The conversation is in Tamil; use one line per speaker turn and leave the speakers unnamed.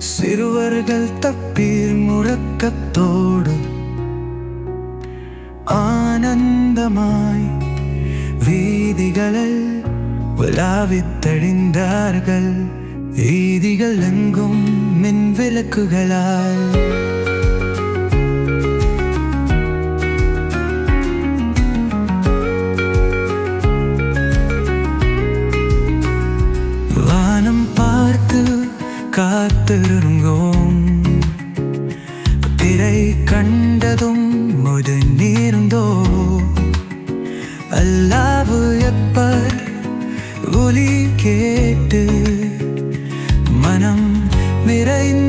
சிறுவர்கள் தப்பீர் முழக்கத்தோடு ஆனந்தமாய் வீதிகளில் உலாவித் தெளிந்தார்கள். வீதிகள் எங்கும் மின் விளக்குகளால் வானம் பார்த்து காத்திருந்தோம். பிறை கண்டதும் முது நீர்ந்தோ அல்லாவு எப்பர் ஒலி கேட்டு மனம் நிறைந்த